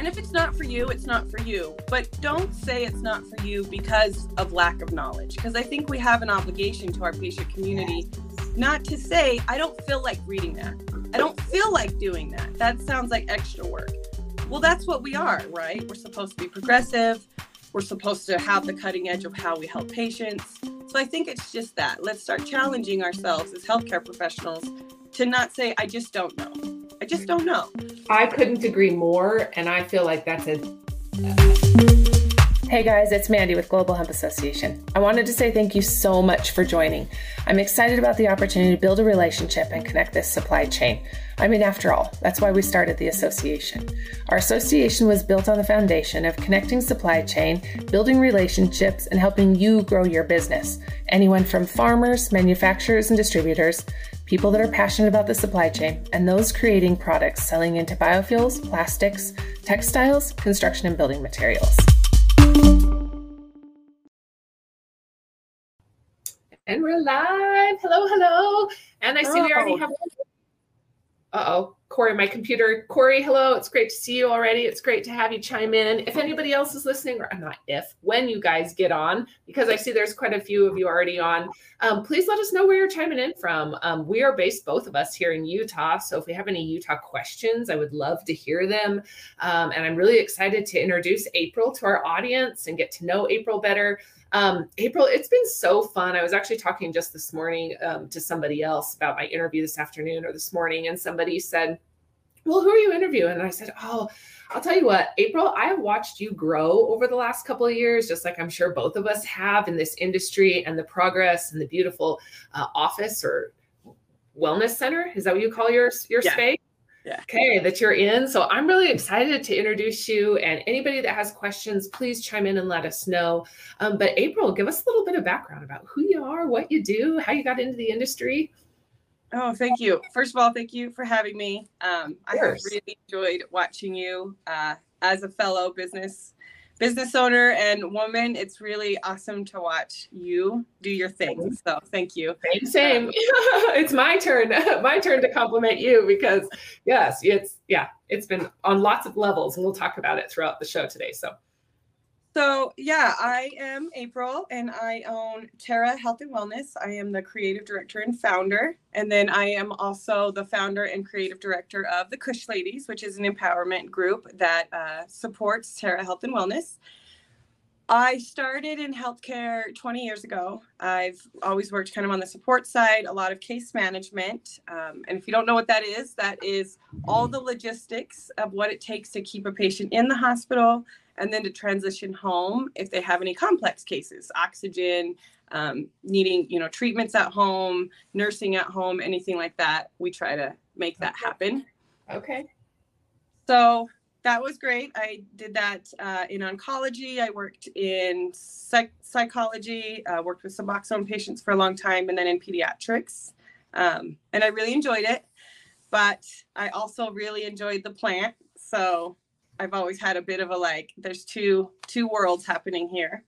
And if it's not for you, it's not for you. But don't say it's not for you because of lack of knowledge. Because I think we have an obligation to our patient community not to say, I don't feel like reading that. I don't feel like doing that. That sounds like extra work. Well, that's what we are, right? We're supposed to be progressive. We're supposed to have the cutting edge of how we help patients. So I think it's just that. Let's start challenging ourselves as healthcare professionals to not say, I just don't know. I just don't know. I couldn't agree more. And I feel like that's Hey guys, it's Mandy with Global Hemp Association. I wanted to say thank you so much for joining. I'm excited about the opportunity to build a relationship and connect this supply chain. I mean, after all, that's why we started the association. Our association was built on the foundation of connecting supply chain, building relationships, and helping you grow your business. Anyone from farmers, manufacturers, and distributors, people that are passionate about the supply chain, and those creating products selling into biofuels, plastics, textiles, construction, and building materials. And we're live. Hello, hello. And I see we already have. Corey, my computer. Corey, hello. It's great to see you already. It's great to have you chime in. If anybody else is listening, or not if, when you guys get on, because I see there's quite a few of you already on, please let us know where you're chiming in from. We are based, both of us, here in Utah. So if we have any Utah questions, I would love to hear them. And I'm really excited to introduce April to our audience and get to know April better. April, it's been so fun. I was actually talking just this morning to somebody else about my interview this afternoon or this morning, and somebody said, well, who are you interviewing? And I said, oh, I'll tell you what, April, I have watched you grow over the last couple of years, just like I'm sure both of us have in this industry, and the progress and the beautiful office or wellness center. Is that what you call your space? Yeah. Okay, that you're in. So I'm really excited to introduce you, and anybody that has questions, please chime in and let us know. But April, give us a little bit of background about who you are, what you do, how you got into the industry. Oh, thank you. First of all, thank you for having me. I have really enjoyed watching you as a fellow business owner and woman. It's really awesome to watch you do your thing. So thank you. Same. It's my turn to compliment you, because yes, it's been on lots of levels, and we'll talk about it throughout the show today. So yeah, I am April, and I own Terra Health and Wellness. I am the creative director and founder. And then I am also the founder and creative director of the Kush Ladies, which is an empowerment group that supports Terra Health and Wellness. I started in healthcare 20 years ago. I've always worked kind of on the support side, a lot of case management. And if you don't know what that is all the logistics of what it takes to keep a patient in the hospital and then to transition home if they have any complex cases, oxygen, needing, treatments at home, nursing at home, anything like that. We try to make that happen. Okay. So that was great. I did that in oncology. I worked in psychology, worked with Suboxone patients for a long time, and then in pediatrics. And I really enjoyed it, but I also really enjoyed the plant. So I've always had a bit of there's two worlds happening here.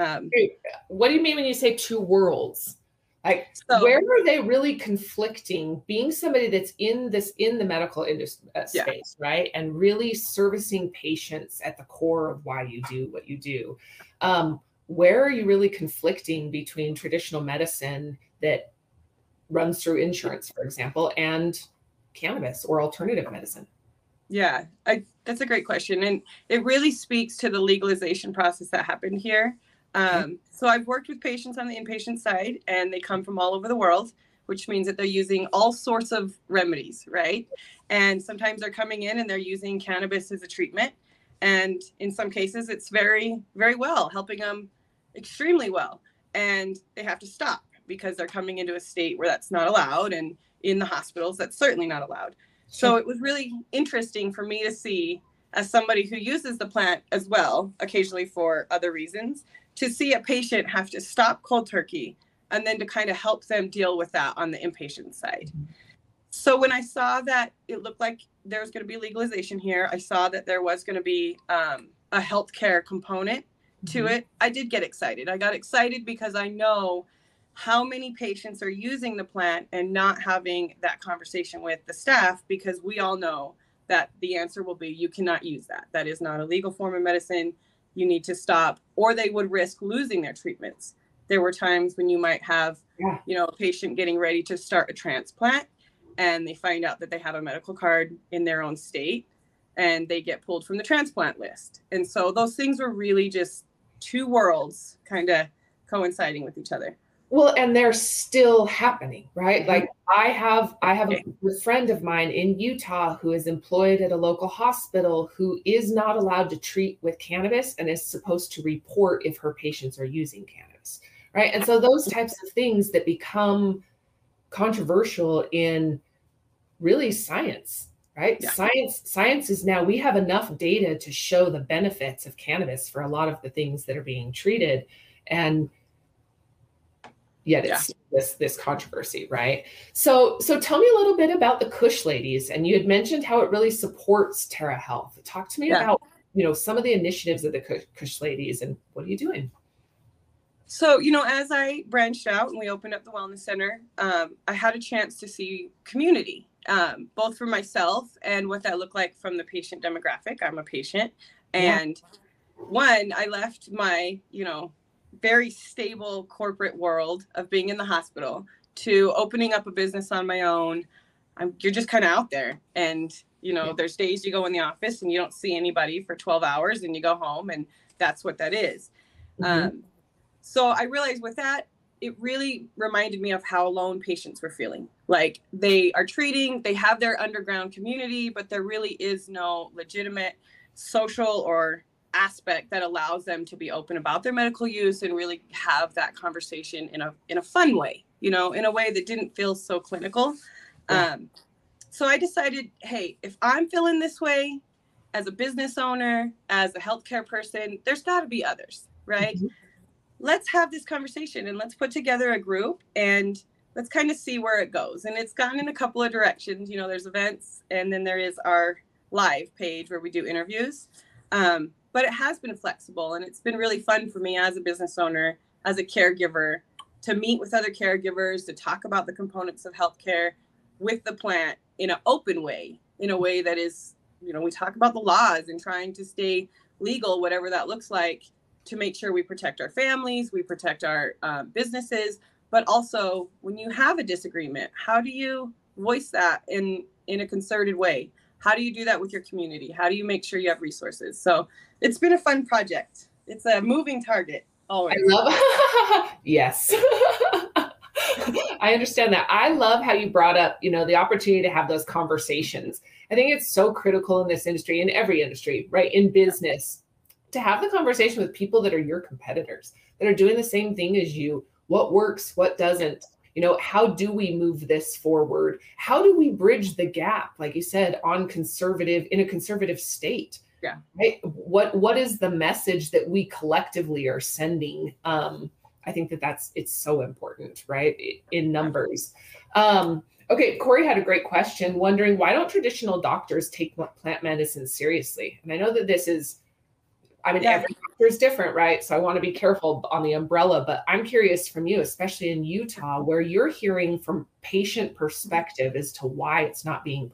What do you mean when you say two worlds? Where are they really conflicting? Being somebody that's in the medical industry space, right, and really servicing patients at the core of why you do what you do. Where are you really conflicting between traditional medicine that runs through insurance, for example, and cannabis or alternative medicine? Yeah, that's a great question. And it really speaks to the legalization process that happened here. So I've worked with patients on the inpatient side, and they come from all over the world, which means that they're using all sorts of remedies, right? And sometimes they're coming in and they're using cannabis as a treatment. And in some cases, it's very, very well, helping them extremely well. And they have to stop because they're coming into a state where that's not allowed. And in the hospitals, that's certainly not allowed. So it was really interesting for me to see, as somebody who uses the plant as well, occasionally for other reasons, to see a patient have to stop cold turkey and then to kind of help them deal with that on the inpatient side. So when I saw that it looked like there was going to be legalization here, I saw that there was going to be a healthcare component to it. I did get excited. I got excited because I know how many patients are using the plant and not having that conversation with the staff, because we all know that the answer will be, you cannot use that. That is not a legal form of medicine. You need to stop, or they would risk losing their treatments. There were times when you might have, a patient getting ready to start a transplant, and they find out that they have a medical card in their own state, and they get pulled from the transplant list. And so those things were really just two worlds kind of coinciding with each other. Well, and they're still happening, right? Like I have a friend of mine in Utah who is employed at a local hospital who is not allowed to treat with cannabis and is supposed to report if her patients are using cannabis, right? And so those types of things that become controversial in really science, right? Yeah. Science is now, we have enough data to show the benefits of cannabis for a lot of the things that are being treated. And yet it's this controversy, right? So tell me a little bit about the Kush Ladies. And you had mentioned how it really supports Terra Health. Talk to me about, some of the initiatives of the Kush Ladies and what are you doing? So, as I branched out and we opened up the Wellness Center, I had a chance to see community, both for myself and what that looked like from the patient demographic. I'm a patient. And one, I left my, very stable corporate world of being in the hospital to opening up a business on my own. You're just kind of out there. And, there's days you go in the office and you don't see anybody for 12 hours and you go home, and that's what that is. So I realized with that, it really reminded me of how alone patients were feeling. Like they are treating, they have their underground community, but there really is no legitimate social or aspect that allows them to be open about their medical use and really have that conversation in a fun way, in a way that didn't feel so clinical. So I decided, hey, if I'm feeling this way as a business owner, as a healthcare person, there's got to be others, right? Let's have this conversation and let's put together a group and let's kind of see where it goes. And it's gone in a couple of directions. There's events, and then there is our live page where we do interviews. But it has been flexible, and it's been really fun for me as a business owner, as a caregiver, to meet with other caregivers, to talk about the components of healthcare with the plant in an open way, in a way that is, we talk about the laws and trying to stay legal, whatever that looks like, to make sure we protect our families, we protect our businesses. But also, when you have a disagreement, how do you voice that in a concerted way? How do you do that with your community? How do you make sure you have resources? So it's been a fun project. It's a moving target always. I love yes. I understand that. I love how you brought up, the opportunity to have those conversations. I think it's so critical in this industry, in every industry, right? In business, to have the conversation with people that are your competitors, that are doing the same thing as you. What works, what doesn't? How do we move this forward? How do we bridge the gap, like you said, in a conservative state? Yeah. Right? What is the message that we collectively are sending? I think it's so important, right? In numbers. Okay, Corey had a great question, wondering why don't traditional doctors take plant medicine seriously? And I know that this is, every doctor is different, right? So I want to be careful on the umbrella, but I'm curious from you, especially in Utah, where you're hearing from patient perspective as to why it's not being.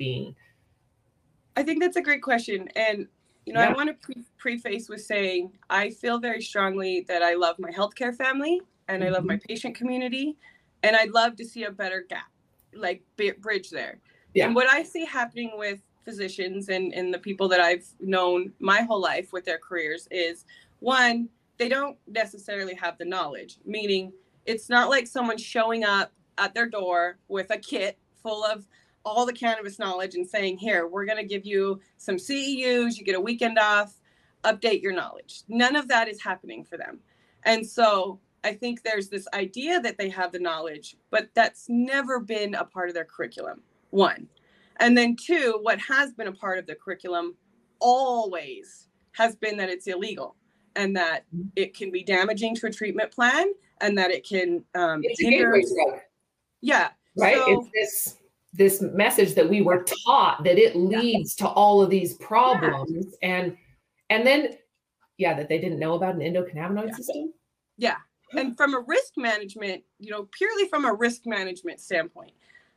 I think that's a great question. And, I want to preface with saying, I feel very strongly that I love my healthcare family and I love my patient community. And I'd love to see a better gap, like bridge there. Yeah. And what I see happening with physicians and the people that I've known my whole life with their careers is, one, they don't necessarily have the knowledge, meaning it's not like someone showing up at their door with a kit full of all the cannabis knowledge and saying, here, we're going to give you some CEUs, you get a weekend off, update your knowledge. None of that is happening for them. And so I think there's this idea that they have the knowledge, but that's never been a part of their curriculum, one. And then two, what has been a part of the curriculum always has been that it's illegal and that it can be damaging to a treatment plan and that it can it's hinder. A gateway drug. Yeah. Right. So, it's this message that we were taught that it leads to all of these problems and then that they didn't know about an endocannabinoid system. Yeah. And from a risk management, purely from a risk management standpoint,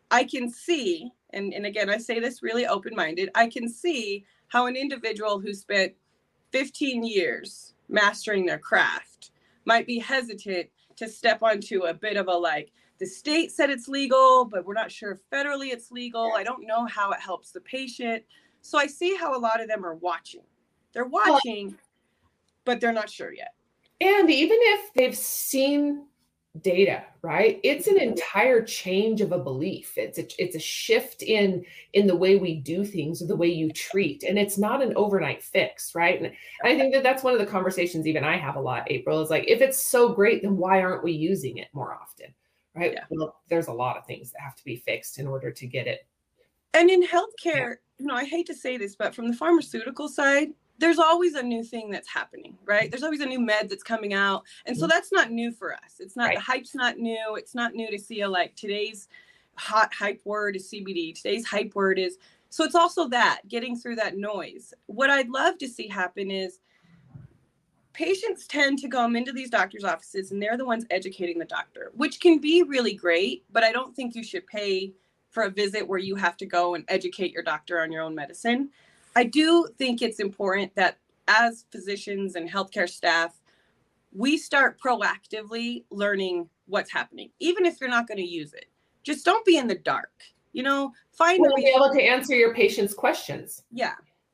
I can see, and again, I say this really open-minded, I can see how an individual who spent 15 years mastering their craft might be hesitant to step onto a bit of a like, the state said it's legal, but we're not sure if federally it's legal. I don't know how it helps the patient. So I see how a lot of them are watching. They're watching, but they're not sure yet. And even if they've seen data, right? It's an entire change of a belief. It's a shift in the way we do things or the way you treat. And it's not an overnight fix, right? And I think that that's one of the conversations even I have a lot, April, is like, if it's so great, then why aren't we using it more often, right? Yeah. Well, there's a lot of things that have to be fixed in order to get it. And in healthcare, I hate to say this, but from the pharmaceutical side, there's always a new thing that's happening, right? There's always a new med that's coming out. And so that's not new for us. It's not, the hype's not new. It's not new to see today's hot hype word is CBD. Today's hype word is, so it's also that, getting through that noise. What I'd love to see happen is patients tend to come into these doctors' offices and they're the ones educating the doctor, which can be really great, but I don't think you should pay for a visit where you have to go and educate your doctor on your own medicine. I do think it's important that as physicians and healthcare staff, we start proactively learning what's happening, even if you're not going to use it. Just don't be in the dark. Find a be able to answer your patient's questions. Yeah.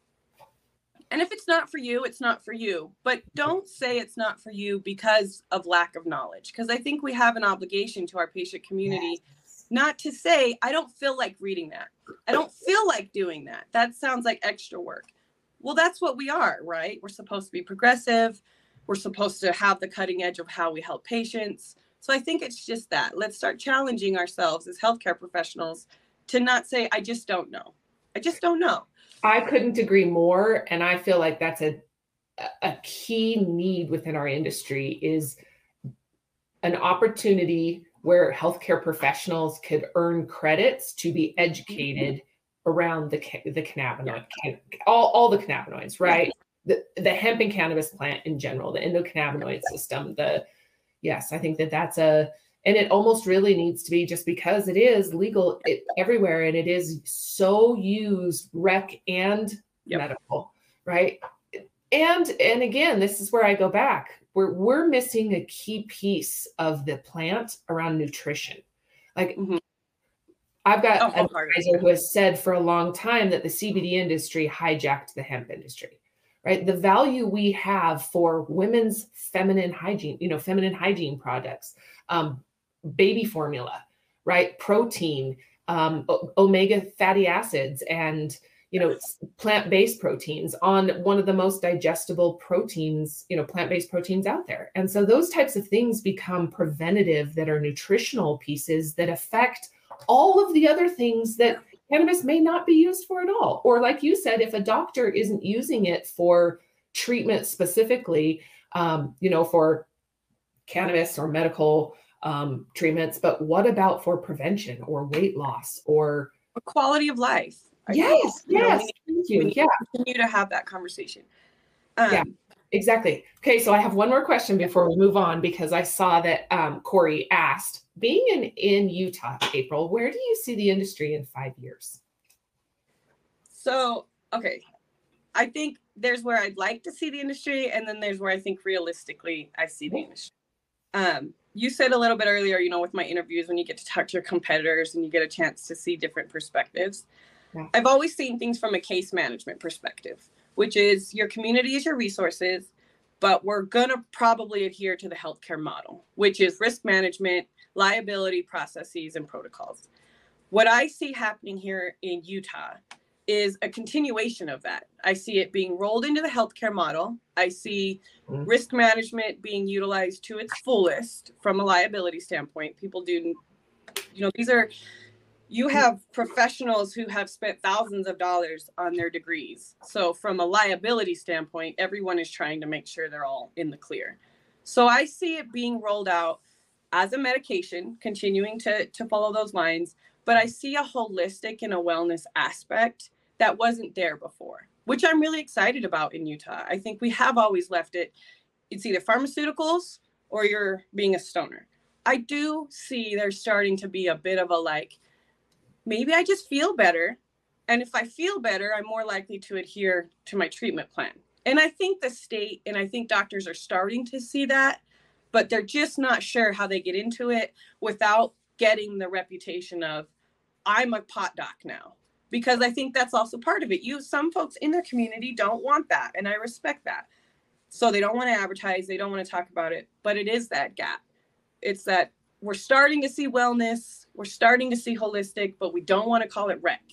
And if it's not for you, it's not for you. But don't say it's not for you because of lack of knowledge. Because I think we have an obligation to our patient community not to say, I don't feel like reading that. I don't feel like doing that. That sounds like extra work. Well, that's what we are, right? We're supposed to be progressive. We're supposed to have the cutting edge of how we help patients. So I think it's just that. Let's start challenging ourselves as healthcare professionals to not say, I just don't know. I just don't know. I couldn't agree more. And I feel like that's a key need within our industry, is an opportunity where healthcare professionals could earn credits to be educated around the cannabinoid, all the cannabinoids, right? The hemp and cannabis plant in general, the endocannabinoid system. Yes, I think that's and it almost really needs to be, just because it is legal everywhere and it is so used, rec and medical, right? And again, this is where I go back. We're missing a key piece of the plant around nutrition. Like I've got an advisor who has said for a long time that the CBD industry hijacked the hemp industry, right? The value we have for women's feminine hygiene, feminine hygiene products, baby formula, right? Protein, omega fatty acids, and plant-based proteins on one of the most digestible proteins, plant-based proteins out there. And so those types of things become preventative, that are nutritional pieces that affect all of the other things that cannabis may not be used for at all. Or like you said, if a doctor isn't using it for treatment specifically, for cannabis or medical treatments, but what about for prevention or weight loss or quality of life? Yes. We need to continue to have that conversation. Exactly. Okay, so I have one more question before we move on, because I saw that Corey asked, being in Utah, April, where do you see the industry in 5 years? So, okay, I think there's where I'd like to see the industry, and then there's where I think realistically I see the industry. You said a little bit earlier, with my interviews, when you get to talk to your competitors and you get a chance to see different perspectives. Yeah. I've always seen things from a case management perspective, which is your community is your resources, but we're going to probably adhere to the healthcare model, which is risk management, liability processes, and protocols. What I see happening here in Utah is a continuation of that. I see it being rolled into the healthcare model. I see risk management being utilized to its fullest from a liability standpoint. People do, you have professionals who have spent thousands of dollars on their degrees. So from a liability standpoint, everyone is trying to make sure they're all in the clear. So I see it being rolled out as a medication, continuing to follow those lines, but I see a holistic and a wellness aspect that wasn't there before, which I'm really excited about in Utah. I think we have always left it's either pharmaceuticals or you're being a stoner. I do see there's starting to be a bit of a maybe I just feel better. And if I feel better, I'm more likely to adhere to my treatment plan. And I think the state and I think doctors are starting to see that, but they're just not sure how they get into it without getting the reputation of, I'm a pot doc now. Because I think that's also part of it. Some folks in their community don't want that, and I respect that. So they don't want to advertise, they don't want to talk about it, but it is that gap. It's that we're starting to see wellness, we're starting to see holistic, but we don't want to call it rec.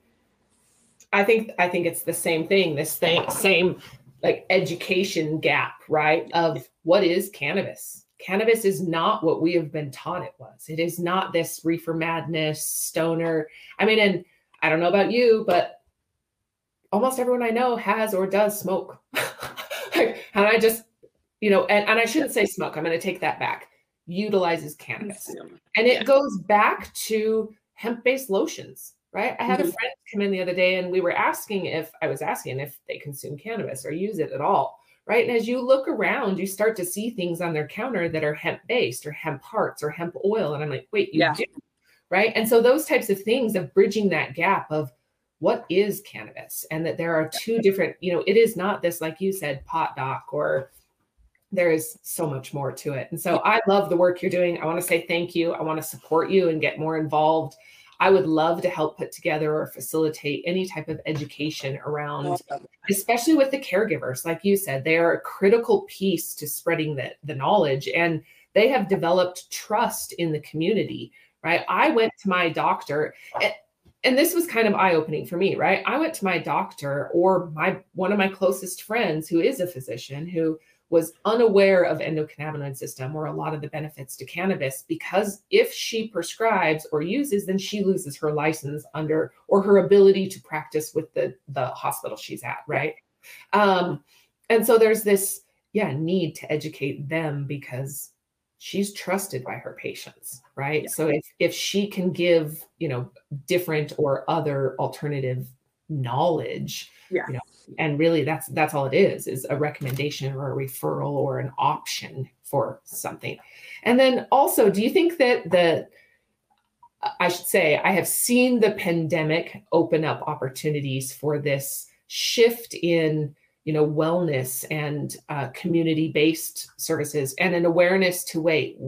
I think it's the same thing, same like education gap, right? Of what is cannabis? Cannabis is not what we have been taught it was. It is not this reefer madness, stoner. I mean, and I don't know about you, but almost everyone I know has or does smoke. And I just, and I shouldn't say smoke. I'm going to take that back. Utilizes cannabis. And it goes back to hemp-based lotions, right? I had a friend come in the other day and I was asking if they consume cannabis or use it at all, right? And as you look around, you start to see things on their counter that are hemp-based or hemp hearts or hemp oil. And I'm like, wait, you do? Right? And so those types of things of bridging that gap of what is cannabis, and that there are two different, it is not this, like you said, pot doc, or there is so much more to it. And so I love the work you're doing. I want to say thank you. I want to support you and get more involved. I would love to help put together or facilitate any type of education around, especially with the caregivers. Like you said, they are a critical piece to spreading the knowledge, and they have developed trust in the community, right? I went to my doctor, and this was kind of eye-opening for me, right? I went to my doctor or one of my closest friends who is a physician who was unaware of endocannabinoid system or a lot of the benefits to cannabis, because if she prescribes or uses, then she loses her license or her ability to practice with the hospital she's at, right? And so there's this, need to educate them because she's trusted by her patients, right? Yeah. So if she can give, different or other alternative knowledge, and really that's all it is a recommendation or a referral or an option for something. And then also, do you think that I should say, I have seen the pandemic open up opportunities for this shift in wellness and community-based services, and an awareness to wait,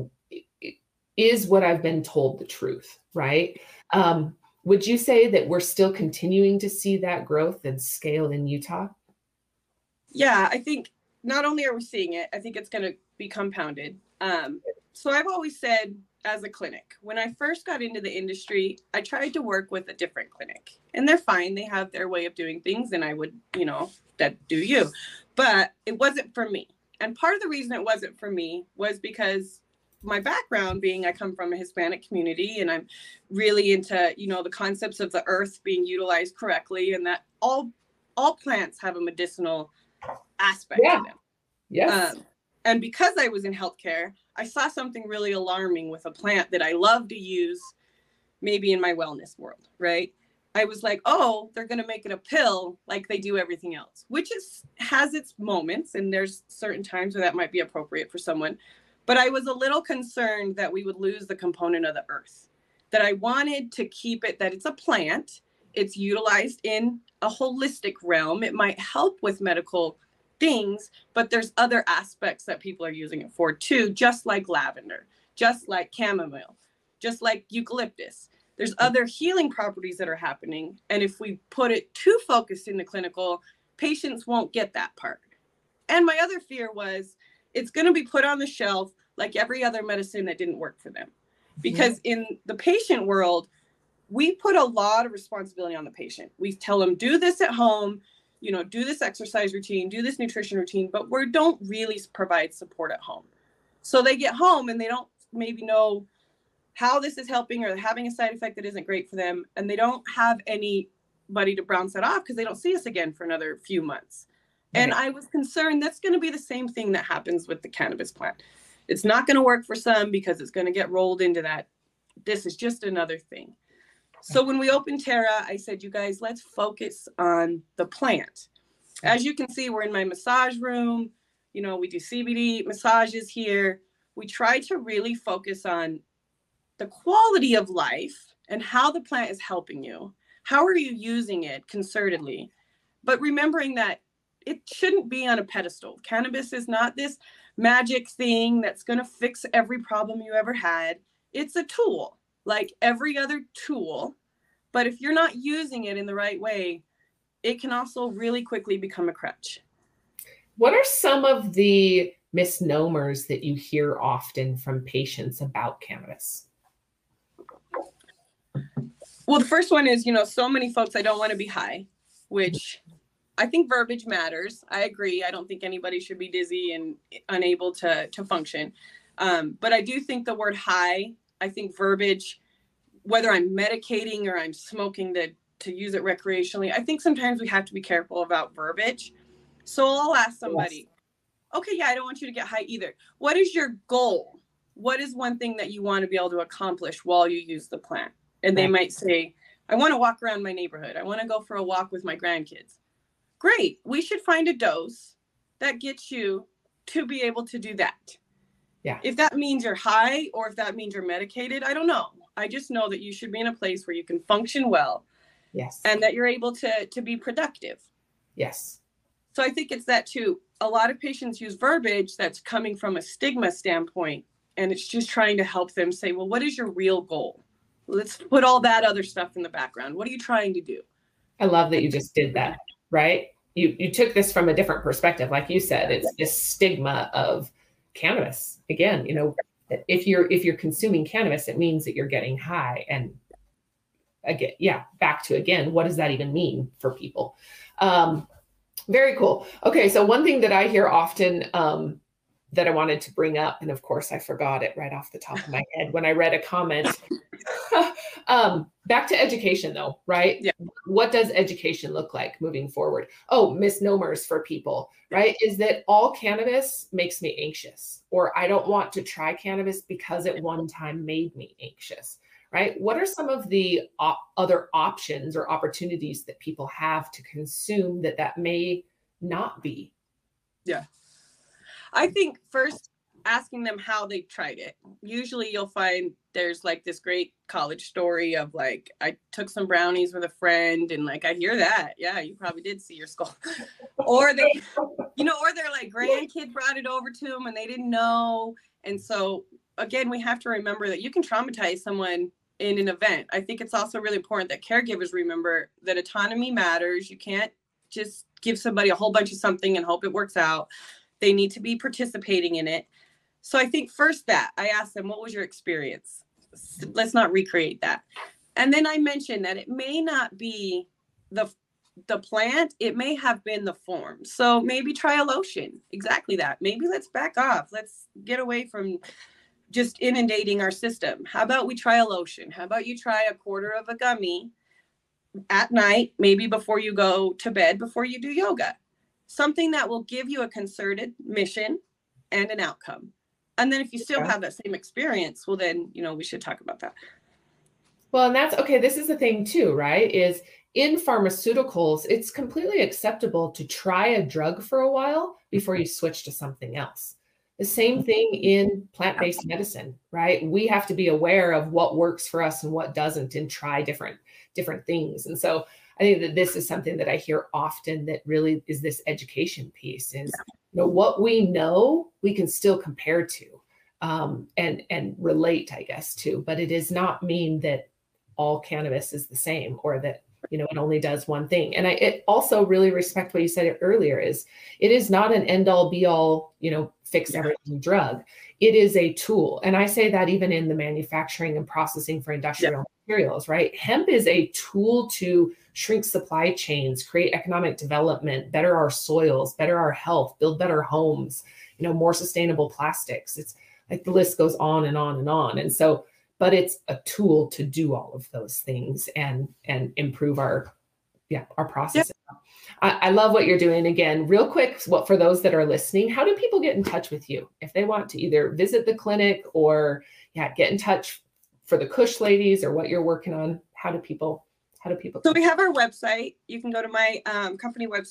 is what I've been told the truth, right? Would you say that we're still continuing to see that growth and scale in Utah? Yeah, I think not only are we seeing it, I think it's going to be compounded. So I've always said, as a clinic, when I first got into the industry, I tried to work with a different clinic, and they're fine. They have their way of doing things, and I would, that do you. But it wasn't for me. And part of the reason it wasn't for me was because my background being, I come from a Hispanic community, and I'm really into, the concepts of the earth being utilized correctly, and that all plants have a medicinal aspect to them. Yes. And because I was in healthcare, I saw something really alarming with a plant that I love to use maybe in my wellness world, right? I was like, oh, they're going to make it a pill like they do everything else, which has its moments. And there's certain times where that might be appropriate for someone. But I was a little concerned that we would lose the component of the earth, that I wanted to keep it, that it's a plant. It's utilized in a holistic realm. It might help with medical things, but there's other aspects that people are using it for too, just like lavender, just like chamomile, just like eucalyptus. There's other healing properties that are happening. And if we put it too focused in the clinical, patients won't get that part. And my other fear was it's going to be put on the shelf like every other medicine that didn't work for them. Because in the patient world, we put a lot of responsibility on the patient. We tell them, do this at home, do this exercise routine, do this nutrition routine, but we don't really provide support at home. So they get home and they don't maybe know how this is helping, or having a side effect that isn't great for them. And they don't have anybody to bounce that off because they don't see us again for another few months. Right. And I was concerned that's going to be the same thing that happens with the cannabis plant. It's not going to work for some because it's going to get rolled into that. This is just another thing. So when we opened Terra, I said, you guys, let's focus on the plant. As you can see, we're in my massage room. We do CBD massages here. We try to really focus on the quality of life and how the plant is helping you. How are you using it concertedly? But remembering that it shouldn't be on a pedestal. Cannabis is not this magic thing that's going to fix every problem you ever had. It's a tool, like every other tool. But if you're not using it in the right way, it can also really quickly become a crutch. What are some of the misnomers that you hear often from patients about cannabis? Well, the first one is, so many folks, I don't want to be high, which I think verbiage matters. I agree. I don't think anybody should be dizzy and unable to function. But I do think the word high, I think verbiage, whether I'm medicating or I'm smoking to use it recreationally, I think sometimes we have to be careful about verbiage. So I'll ask somebody, okay, yeah, I don't want you to get high either. What is your goal? What is one thing that you want to be able to accomplish while you use the plant? And they might say, I want to walk around my neighborhood. I want to go for a walk with my grandkids. Great. We should find a dose that gets you to be able to do that. Yeah. If that means you're high or if that means you're medicated, I don't know. I just know that you should be in a place where you can function well. Yes. And that you're able to be productive. Yes. So I think it's that too. A lot of patients use verbiage that's coming from a stigma standpoint, and it's just trying to help them say, well, what is your real goal? Let's put all that other stuff in the background. What are you trying to do? I love that you just did that, right? You took this from a different perspective. Like you said, it's this stigma of cannabis. Again, if you're consuming cannabis, it means that you're getting high. And again, back to what does that even mean for people? Very cool. Okay, so one thing that I hear often that I wanted to bring up, and of course I forgot it right off the top of my head when I read a comment. Back to education though, right? Yeah. What does education look like moving forward? Oh, misnomers for people, right? Is that all cannabis makes me anxious, or I don't want to try cannabis because it one time made me anxious, right? What are some of the other options or opportunities that people have to consume that may not be? Yeah. I think first asking them how they tried it. Usually you'll find there's like this great college story of like, I took some brownies with a friend and like, I hear that. Yeah, you probably did see your skull. Or they, or their like grandkid brought it over to them and they didn't know. And so again, we have to remember that you can traumatize someone in an event. I think it's also really important that caregivers remember that autonomy matters. You can't just give somebody a whole bunch of something and hope it works out. They need to be participating in it. So I think first that I asked them, what was your experience? Let's not recreate that. And then I mentioned that it may not be the plant, it may have been the form. So maybe try a lotion. Exactly that. Maybe let's back off. Let's get away from just inundating our system. How about we try a lotion? How about you try a quarter of a gummy at night, maybe before you go to bed, before you do yoga? Something that will give you a concerted mission and an outcome. And then if you still have that same experience, well, then, we should talk about that. Well, and that's okay. This is the thing too, right? Is in pharmaceuticals, it's completely acceptable to try a drug for a while before you switch to something else. The same thing in plant-based medicine, right? We have to be aware of what works for us and what doesn't and try different things. And so I think that this is something that I hear often that really is this education piece is, what we know, we can still compare to and relate, I guess, to, but it does not mean that all cannabis is the same or that, it only does one thing. And I also really respect what you said earlier is it is not an end all be all, fix everything drug. It is a tool. And I say that even in the manufacturing and processing for industrial materials, right? Hemp is a tool to shrink supply chains, create economic development, better our soils, better our health, build better homes, more sustainable plastics. It's like the list goes on and on and on. And so, but it's a tool to do all of those things and improve our process. Yep. I love what you're doing. Again, real quick, for those that are listening, how do people get in touch with you if they want to either visit the clinic or get in touch for the Kush ladies or what you're working on? How do people? So we have our website. You can go to my company website,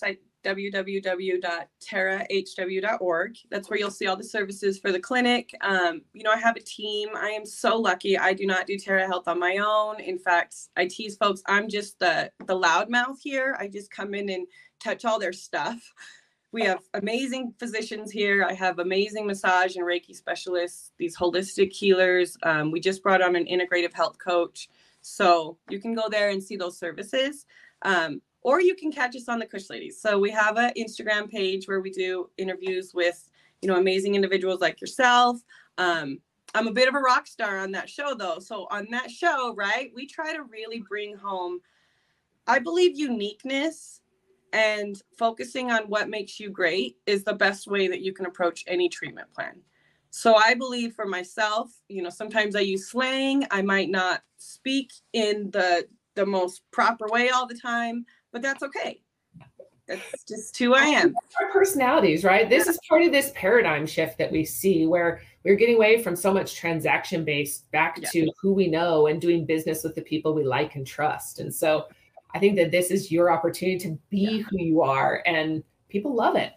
www.terrahw.org. That's where you'll see all the services for the clinic. I have a team. I am so lucky. I do not do Terra Health on my own. In fact, I tease folks, I'm just the loudmouth here. I just come in and touch all their stuff. We have amazing physicians here. I have amazing massage and Reiki specialists, these holistic healers. We just brought on an integrative health coach. So you can go there and see those services. Or you can catch us on the Kush Ladies. So we have an Instagram page where we do interviews with, amazing individuals like yourself. I'm a bit of a rock star on that show, though. So on that show, right, we try to really bring home, I believe, uniqueness, and focusing on what makes you great is the best way that you can approach any treatment plan. So I believe for myself, sometimes I use slang. I might not speak in the most proper way all the time, but that's okay. That's just who I am. Our personalities, right? This is part of this paradigm shift that we see where we're getting away from so much transaction based back to who we know and doing business with the people we like and trust. And so I think that this is your opportunity to be who you are, and people love it.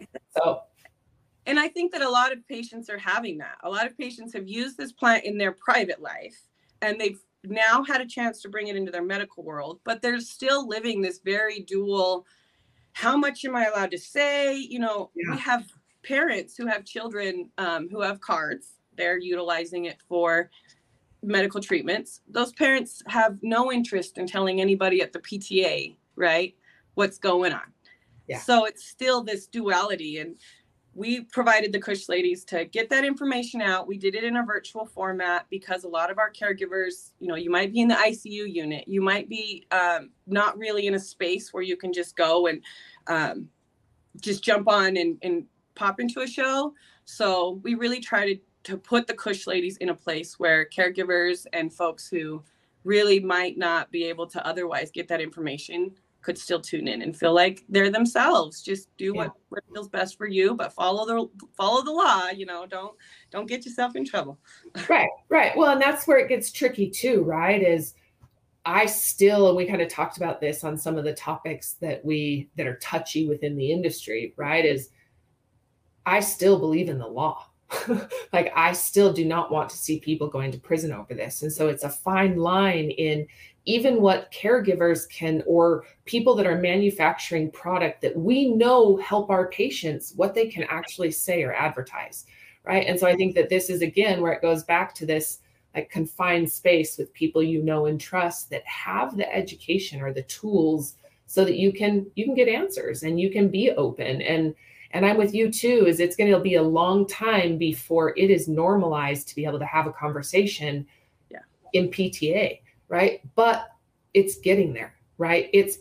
And I think that a lot of patients are having that. A lot of patients have used this plant in their private life, and they've now had a chance to bring it into their medical world, but they're still living this very dual, how much am I allowed to say? We have parents who have children who have cards. They're utilizing it for medical treatments. Those parents have no interest in telling anybody at the PTA, right, what's going on. Yeah. So it's still this duality. And we provided the Kush Ladies to get that information out. We did it in a virtual format because a lot of our caregivers, you might be in the ICU unit. You might be not really in a space where you can just go and just jump on and pop into a show. So we really try to put the Kush Ladies in a place where caregivers and folks who really might not be able to otherwise get that information could still tune in and feel like they're themselves. Just do what feels best for you, but follow the law. Don't get yourself in trouble. Right. Well, and that's where it gets tricky too, right? Is and we kind of talked about this on some of the topics that are touchy within the industry, right? Is I still believe in the law. Like, I still do not want to see people going to prison over this. And so it's a fine line in even what caregivers can, or people that are manufacturing product that we know help our patients, what they can actually say or advertise, right? And so I think that this is, again, where it goes back to this like confined space with people and trust that have the education or the tools so that you can get answers and you can be open. And I'm with you too, is it's going to be a long time before it is normalized to be able to have a conversation in PTA, right? But it's getting there, right? It's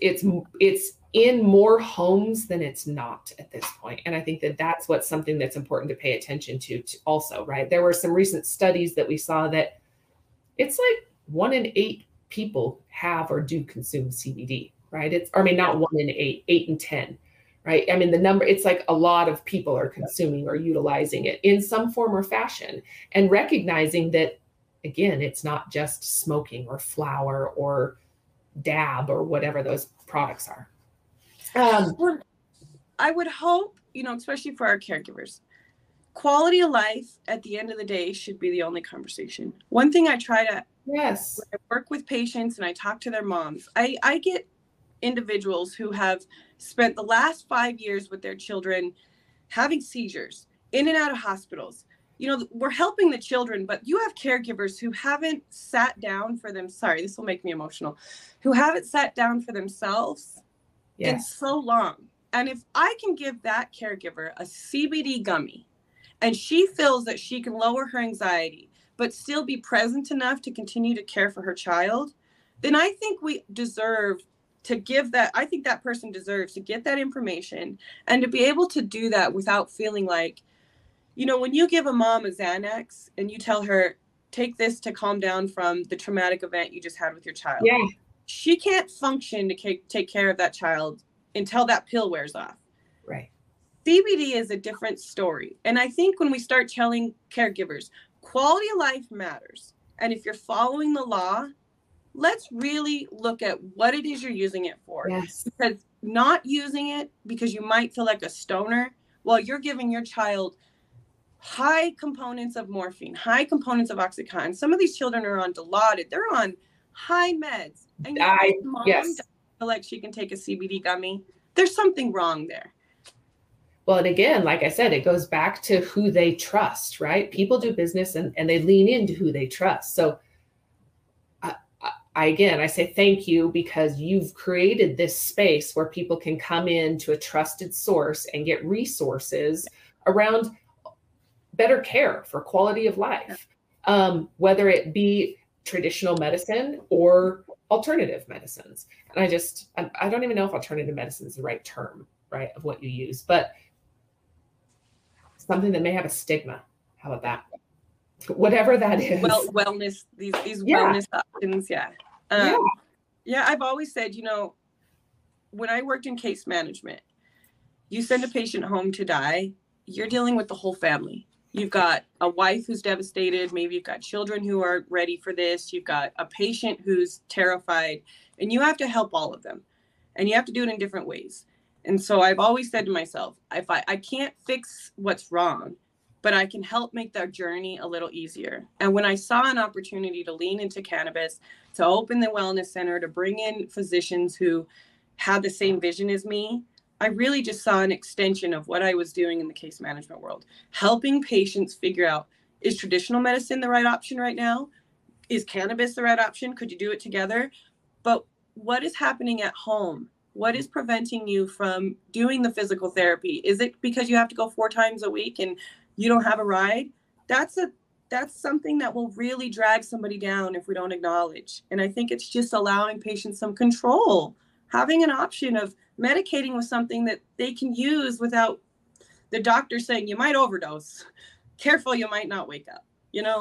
in more homes than it's not at this point. And I think that that's something that's important to pay attention to also, right? There were some recent studies that we saw that it's like 1 in 8 people have or do consume CBD, right? Not 1 in 8, 8 in 10. Right. I mean, the number, it's like a lot of people are consuming or utilizing it in some form or fashion, and recognizing that, again, it's not just smoking or flower or dab or whatever those products are. I would hope, especially for our caregivers, quality of life at the end of the day should be the only conversation. One thing I try to, when I work with patients and I talk to their moms, I get individuals who have spent the last 5 years with their children having seizures, in and out of hospitals. We're helping the children, but you have caregivers who haven't sat down for them. Sorry, this will make me emotional. Who haven't sat down for themselves in so long. And if I can give that caregiver a CBD gummy and she feels that she can lower her anxiety, but still be present enough to continue to care for her child, then I think we deserve to give that. I think that person deserves to get that information and to be able to do that without feeling like, when you give a mom a Xanax and you tell her, take this to calm down from the traumatic event you just had with your child. Yeah. She can't function to take care of that child until that pill wears off. Right. CBD is a different story. And I think when we start telling caregivers, quality of life matters. And if you're following the law, let's really look at what it is you're using it for. Yes. Because not using it because you might feel like a stoner, while you're giving your child high components of morphine, high components of Oxycontin. Some of these children are on Dilaudid. They're on high meds. And mom doesn't feel like she can take a CBD gummy. There's something wrong there. Well, and again, like I said, it goes back to who they trust, right? People do business and they lean into who they trust. So I say thank you, because you've created this space where people can come in to a trusted source and get resources around better care for quality of life, whether it be traditional medicine or alternative medicines. And I don't even know if alternative medicine is the right term, right, of what you use, but something that may have a stigma. How about that? Whatever that is. Well, wellness, these wellness options. Yeah. I've always said, when I worked in case management, you send a patient home to die, you're dealing with the whole family. You've got a wife who's devastated. Maybe you've got children who are ready for this. You've got a patient who's terrified, and you have to help all of them, and you have to do it in different ways. And so I've always said to myself, if I can't fix what's wrong, but I can help make their journey a little easier. And when I saw an opportunity to lean into cannabis, to open the wellness center, to bring in physicians who had the same vision as me, I really just saw an extension of what I was doing in the case management world, helping patients figure out, is traditional medicine the right option right now? Is cannabis the right option? Could you do it together? But what is happening at home? What is preventing you from doing the physical therapy? Is it because you have to go 4 times a week and you don't have a ride? That's something that will really drag somebody down if we don't acknowledge. And I think it's just allowing patients some control, having an option of medicating with something that they can use without the doctor saying you might overdose. Careful, you might not wake up,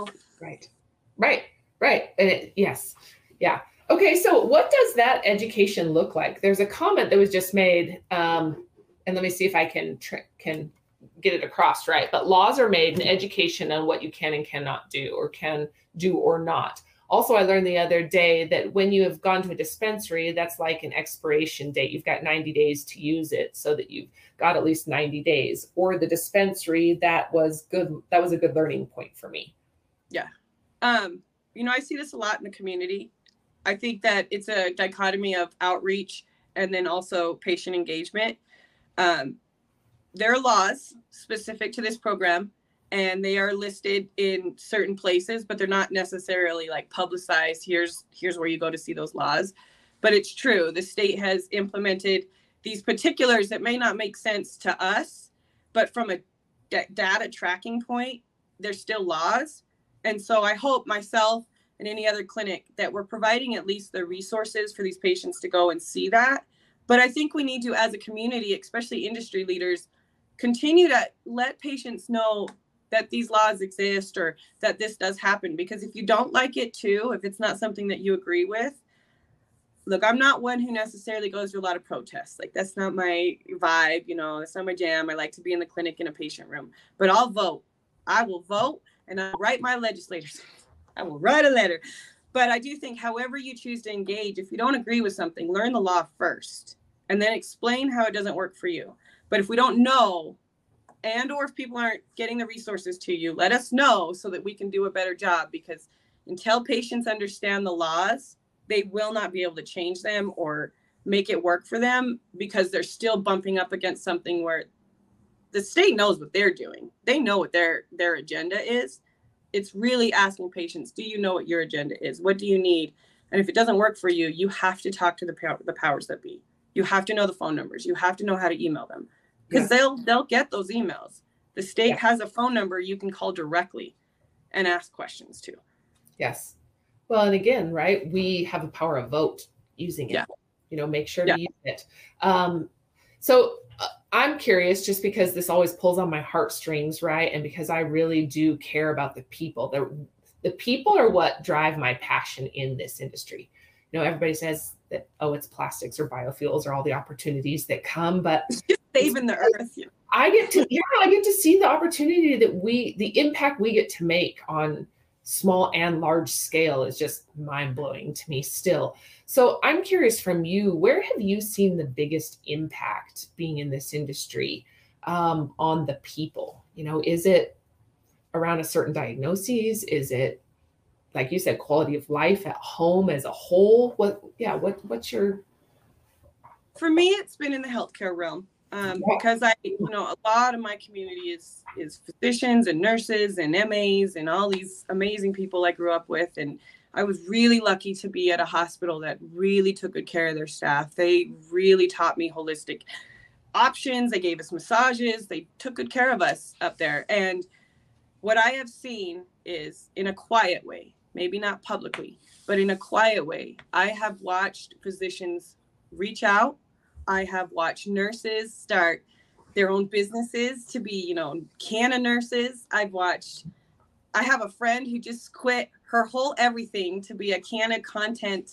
Right. And yes. Yeah. Okay. So what does that education look like? There's a comment that was just made, and let me see if I can get it across right. But laws are made and education on what you can and cannot do, or can do or not. Also, I learned the other day that when you have gone to a dispensary, that's like an expiration date. You've got 90 days to use it, so that you've got at least 90 days. Or the dispensary, that was good. That was a good learning point for me. Yeah. I see this a lot in the community. I think that it's a dichotomy of outreach and then also patient engagement. There are laws specific to this program, and they are listed in certain places, but they're not necessarily like publicized. Here's where you go to see those laws. But it's true. The state has implemented these particulars that may not make sense to us, but from a data tracking point, they're still laws. And so I hope myself and any other clinic that we're providing at least the resources for these patients to go and see that. But I think we need to, as a community, especially industry leaders, continue to let patients know that these laws exist or that this does happen. Because if you don't like it too, if it's not something that you agree with, look, I'm not one who necessarily goes to a lot of protests. Like, that's not my vibe, that's not my jam. I like to be in the clinic in a patient room, but I'll vote. I will vote, and I'll write my legislators. I will write a letter. But I do think however you choose to engage, if you don't agree with something, learn the law first and then explain how it doesn't work for you. But if we don't know, and or if people aren't getting the resources to you, let us know so that we can do a better job, because until patients understand the laws, they will not be able to change them or make it work for them, because they're still bumping up against something where the state knows what they're doing. They know what their agenda is. It's really asking patients, do you know what your agenda is? What do you need? And if it doesn't work for you, you have to talk to the powers that be. You have to know the phone numbers. You have to know how to email them, because they'll get those emails. The state has a phone number you can call directly and ask questions to. Yes. Well, and again, right, we have a power of vote using it. Make sure to use it. So I'm curious, just because this always pulls on my heartstrings, right? And because I really do care about the people. The people are what drive my passion in this industry. Everybody says that, it's plastics or biofuels or all the opportunities that come, but saving the earth. I get to see the opportunity that the impact we get to make on small and large scale is just mind blowing to me still. So I'm curious from you, where have you seen the biggest impact being in this industry on the people? You know, is it around a certain diagnosis? Is it, like you said, quality of life at home as a whole? What's your... For me, it's been in the healthcare realm. Because a lot of my community is physicians and nurses and MAs and all these amazing people I grew up with. And I was really lucky to be at a hospital that really took good care of their staff. They really taught me holistic options. They gave us massages. They took good care of us up there. And what I have seen is, in a quiet way, maybe not publicly, but in a quiet way, I have watched physicians reach out. I have watched nurses start their own businesses to be, Canna nurses. I have a friend who just quit her whole everything to be a Canna content.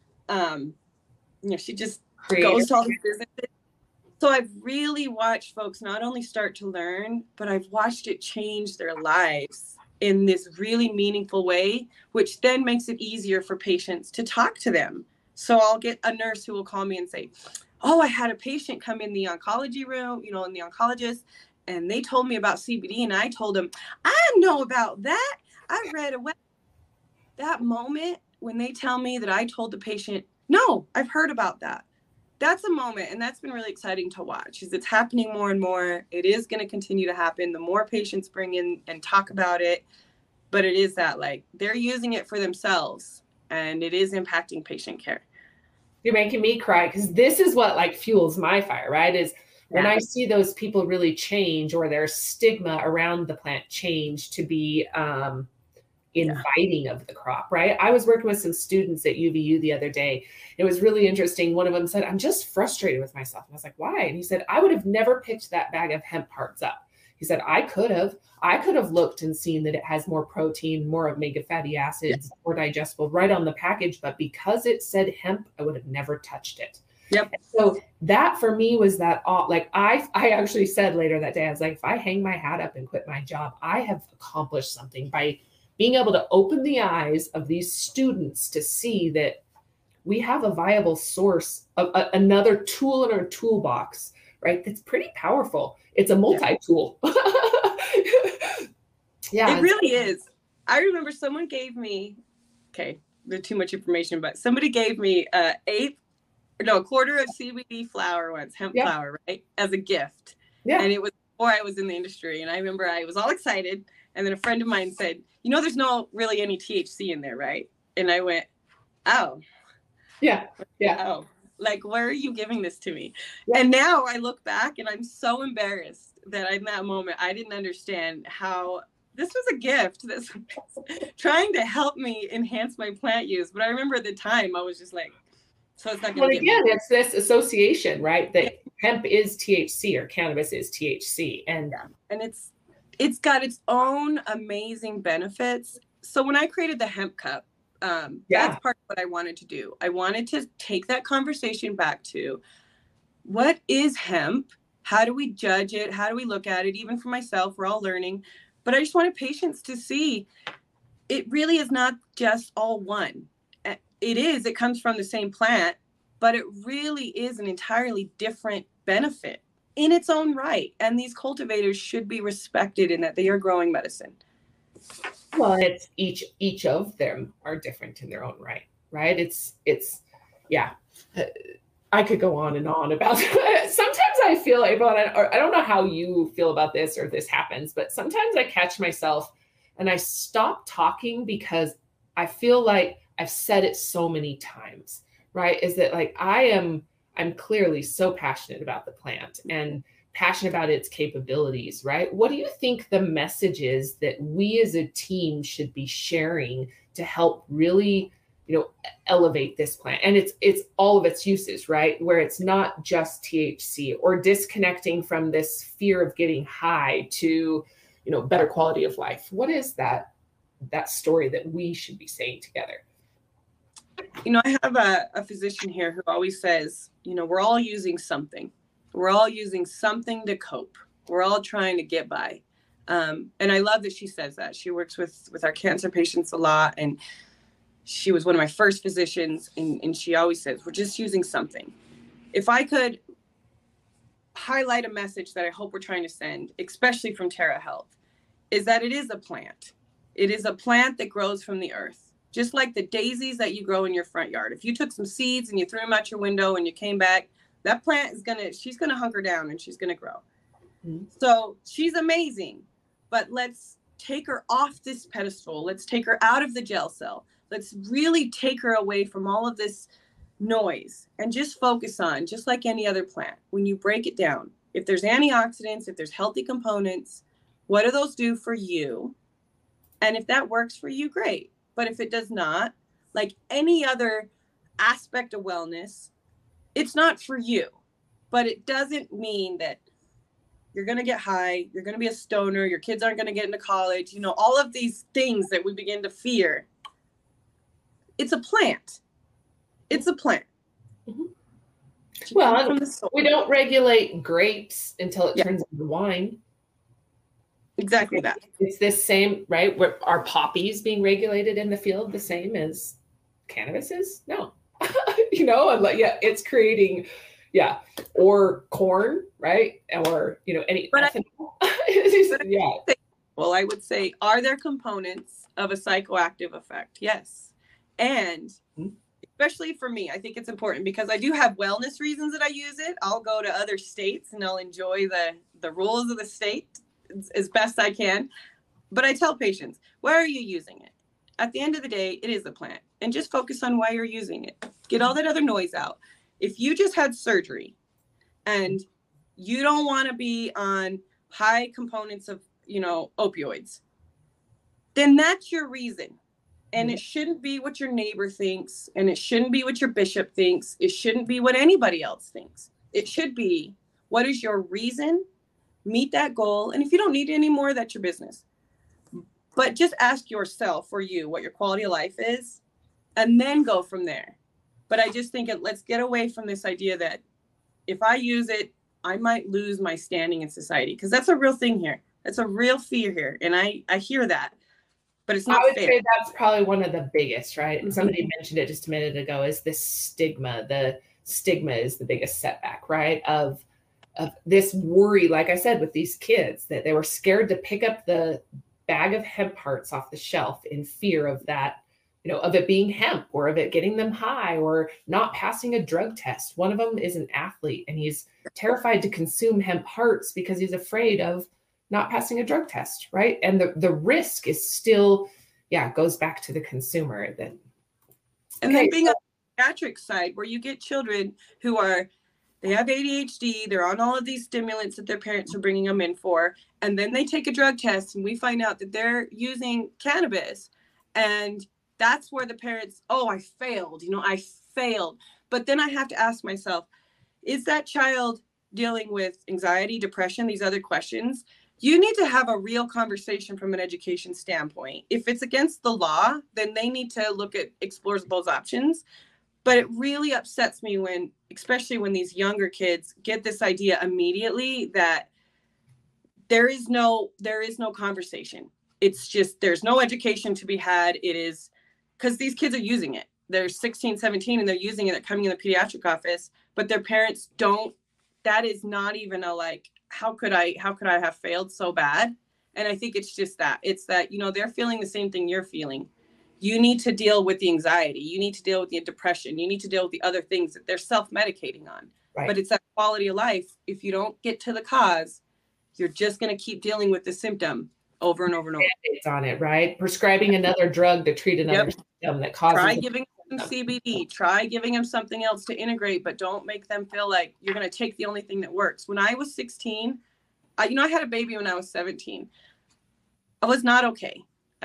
She just goes to all these businesses. So I've really watched folks not only start to learn, but I've watched it change their lives in this really meaningful way, which then makes it easier for patients to talk to them. So I'll get a nurse who will call me and say, oh, I had a patient come in the oncology room, and the oncologist, and they told me about CBD. And I told them, I know about that. I read a that moment when they tell me that I told the patient, no, I've heard about that. That's a moment. And that's been really exciting to watch. Is it's happening more and more. It is going to continue to happen. The more patients bring in and talk about it. But it is that, like, they're using it for themselves, and it is impacting patient care. You're making me cry, because this is what fuels my fire, right? Is when I see those people really change, or their stigma around the plant change to be inviting of the crop, right? I was working with some students at UVU the other day. It was really interesting. One of them said, I'm just frustrated with myself. And I was like, why? And he said, I would have never picked that bag of hemp hearts up. He said, I could have looked and seen that it has more protein, more omega fatty acids, more digestible right on the package. But because it said hemp, I would have never touched it. Yep. And so that for me was that, I actually said later that day, I was like, if I hang my hat up and quit my job, I have accomplished something by being able to open the eyes of these students to see that we have a viable source of another tool in our toolbox, right? That's pretty powerful. It's a multi-tool. Yeah. It really is. I remember someone gave me, there's too much information, but somebody gave me a quarter of CBD flour once, hemp flour, right? As a gift. Yeah. And it was before I was in the industry. And I remember I was all excited. And then a friend of mine said, there's no really any THC in there, right? And I went, oh. Yeah. Yeah. Oh. Like, where are you giving this to me? Yeah. And now I look back and I'm so embarrassed that in that moment, I didn't understand how this was a gift that's trying to help me enhance my plant use. But I remember at the time I was just like, so it's not going to get again, it's this association, right? That hemp is THC or cannabis is THC. And it's got its own amazing benefits. So when I created the hemp cup, that's part of what I wanted to do. I wanted to take that conversation back to what is hemp? How do we judge it? How do we look at it? Even for myself, we're all learning. But I just wanted patients to see it really is not just all one. It comes from the same plant, but it really is an entirely different benefit in its own right. And these cultivators should be respected in that they are growing medicine. Well, it's each of them are different in their own right? It's I could go on and on about it. Sometimes I feel like, or I don't know how you feel about this or if this happens, but sometimes I catch myself and I stop talking because I feel like I've said it so many times, right? Is that I'm clearly so passionate about the plant and passionate about its capabilities, right? What do you think the message is that we as a team should be sharing to help really, elevate this plant? And it's all of its uses, right? Where it's not just THC or disconnecting from this fear of getting high to, better quality of life. What is that story that we should be saying together? I have a physician here who always says, we're all using something. We're all using something to cope. We're all trying to get by. And I love that she says that. She works with our cancer patients a lot, and she was one of my first physicians, and she always says, we're just using something. If I could highlight a message that I hope we're trying to send, especially from Terra Health, is that it is a plant. It is a plant that grows from the earth, just like the daisies that you grow in your front yard. If you took some seeds and you threw them out your window and you came back, that plant she's gonna hunker down and she's gonna grow. Mm-hmm. So she's amazing, but let's take her off this pedestal. Let's take her out of the gel cell. Let's really take her away from all of this noise and just focus on, just like any other plant, when you break it down, if there's antioxidants, if there's healthy components, what do those do for you? And if that works for you, great. But if it does not, like any other aspect of wellness, it's not for you. But it doesn't mean that you're going to get high, you're going to be a stoner, your kids aren't going to get into college, all of these things that we begin to fear. It's a plant. It's a plant. Mm-hmm. Well, we don't regulate grapes until it turns into wine. Exactly that. It's this same, right? Are poppies being regulated in the field the same as cannabis is? No. It's creating, or corn, right? Or, any ethanol. Well, I would say, are there components of a psychoactive effect? Yes. And especially for me, I think it's important because I do have wellness reasons that I use it. I'll go to other states and I'll enjoy the rules of the state as best I can. But I tell patients, why are you using it? At the end of the day, it is a plant. And just focus on why you're using it. Get all that other noise out. If you just had surgery and you don't want to be on high components of, opioids, then that's your reason. And it shouldn't be what your neighbor thinks. And it shouldn't be what your bishop thinks. It shouldn't be what anybody else thinks. It should be, what is your reason? Meet that goal. And if you don't need it anymore, that's your business. But just ask yourself, for you, what your quality of life is, and then go from there. But I just think let's get away from this idea that if I use it, I might lose my standing in society. Because that's a real thing here. That's a real fear here. And I hear that. But it's not I would fair. say that's probably one of the biggest, right? Mm-hmm. Somebody mentioned it just a minute ago, is this stigma. The stigma is the biggest setback, right? Of this worry, like I said, with these kids, that they were scared to pick up the bag of hemp hearts off the shelf in fear of that, of it being hemp, or of it getting them high, or not passing a drug test. One of them is an athlete, and he's terrified to consume hemp hearts because he's afraid of not passing a drug test, right? And the risk is still, goes back to the consumer. Then being on the pediatric side, where you get children who they have ADHD, they're on all of these stimulants that their parents are bringing them in for, and then they take a drug test and we find out that they're using cannabis, and that's where the parents, I failed, I failed. But then I have to ask myself, is that child dealing with anxiety, depression, these other questions? You need to have a real conversation from an education standpoint. If it's against the law, then they need to explore those options. But it really upsets me especially when these younger kids get this idea immediately that there is no conversation. It's just, there's no education to be had. It is because these kids are using it. They're 16, 17, and they're using it. They're coming in the pediatric office, but their parents don't. That is not even how could I have failed so bad? And I think it's just that. It's that, they're feeling the same thing you're feeling. You need to deal with the anxiety. You need to deal with the depression. You need to deal with the other things that they're self-medicating on. Right. But it's that quality of life. If you don't get to the cause, you're just going to keep dealing with the symptom over and over and over. It's on it, right? Prescribing another drug to treat another symptom that causes. Try giving them CBD. Try giving them something else to integrate, but don't make them feel like you're going to take the only thing that works. When I was 16, I had a baby when I was 17. I was not okay.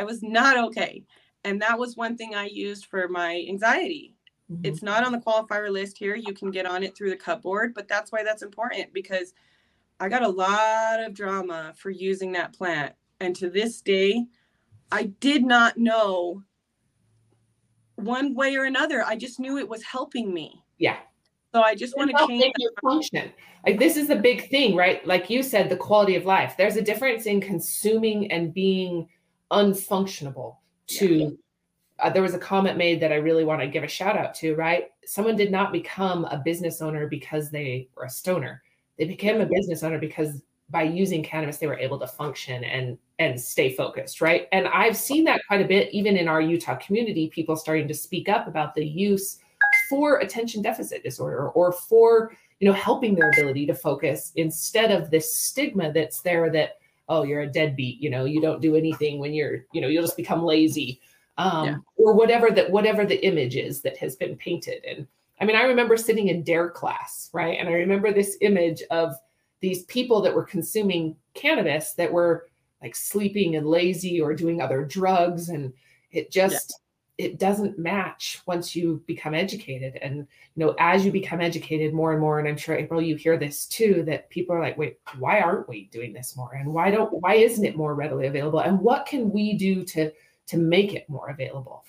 And that was one thing I used for my anxiety. Mm-hmm. It's not on the qualifier list here. You can get on it through the cupboard, but that's why that's important, because I got a lot of drama for using that plant. And to this day, I did not know one way or another. I just knew it was helping me. Yeah. So I just want to Help change make you function. Like, this is the big thing, right? Like you said, the quality of life. There's a difference in consuming and being unfunctionable to there was a comment made that I really want to give a shout out to, right? Someone did not become a business owner because they were a stoner. They became a business owner because by using cannabis, they were able to function and stay focused, right? And I've seen that quite a bit, even in our Utah community, people starting to speak up about the use for attention deficit disorder or for, helping their ability to focus, instead of this stigma that's there that, oh, you're a deadbeat, you don't do anything when you'll just become lazy. Or whatever the image is that has been painted. And I mean, I remember sitting in DARE class, right? And I remember this image of these people that were consuming cannabis that were like sleeping and lazy or doing other drugs. And it just, it doesn't match once you become educated. And, as you become educated more and more, and I'm sure, April, you hear this too, that people are like, wait, why aren't we doing this more? And why isn't it more readily available? And what can we do to make it more available?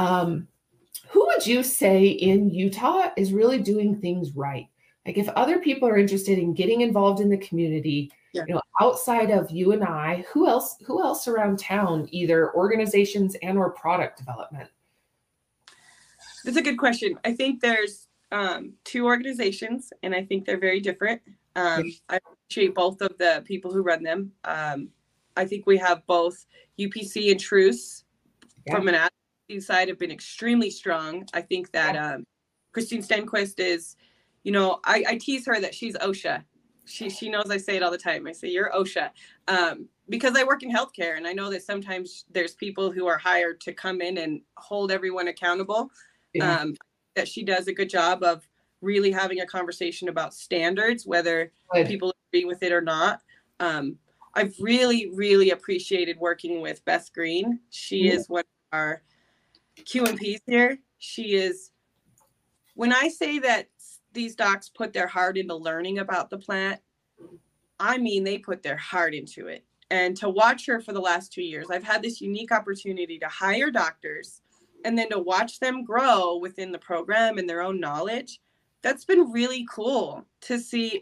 Who would you say in Utah is really doing things right? Like, if other people are interested in getting involved in the community, outside of you and I, who else around town, either organizations and or product development? That's a good question. I think there's two organizations, and I think they're very different. I appreciate both of the people who run them. I think we have both UPC and Truce from an advocacy side have been extremely strong. I think that Christine Stenquist is, I tease her that she's OSHA. She knows I say it all the time. I say, you're OSHA. Because I work in healthcare, and I know that sometimes there's people who are hired to come in and hold everyone accountable. That she does a good job of really having a conversation about standards, whether people agree with it or not. I've really, really appreciated working with Beth Green. She is one of our QMPs here. She is, when I say that these docs put their heart into learning about the plant, I mean, they put their heart into it. And to watch her for the last 2 years, I've had this unique opportunity to hire doctors and then to watch them grow within the program and their own knowledge. That's been really cool to see,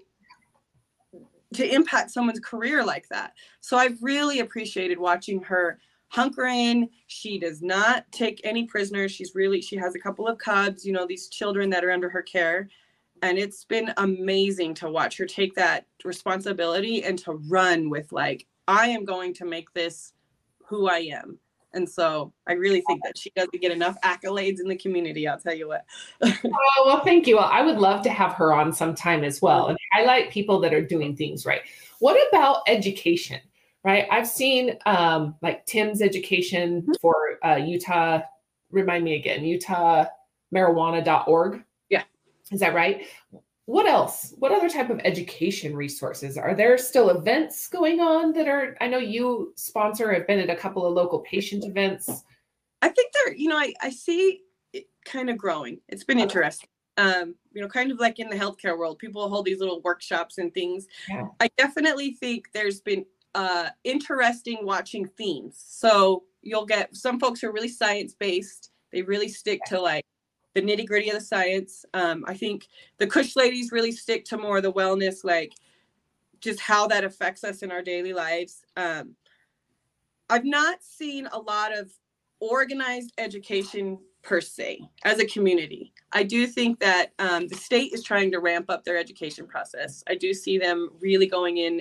to impact someone's career like that. So I've really appreciated watching her hunker in. She does not take any prisoners. She has a couple of cubs, these children that are under her care. And it's been amazing to watch her take that responsibility and to run with, like, I am going to make this who I am. And so I really think that she doesn't get enough accolades in the community, I'll tell you what. Oh, well, thank you. Well, I would love to have her on sometime as well and highlight people that are doing things right. What about education, right? I've seen like Tim's education for Utah, remind me again, utahmarijuana.org. Yeah. Is that right? What else? What other type of education resources? Are there still events going on that are, I know you sponsor, have been at a couple of local patient events. I think they're, I see it kind of growing. It's been interesting. Kind of like in the healthcare world, people hold these little workshops and things. Yeah. I definitely think there's been interesting watching themes. So you'll get some folks who are really science-based. They really stick to like the nitty gritty of the science. I think the Kush ladies really stick to more of the wellness, like just how that affects us in our daily lives. I've not seen a lot of organized education per se as a community. I do think that the state is trying to ramp up their education process. I do see them really going in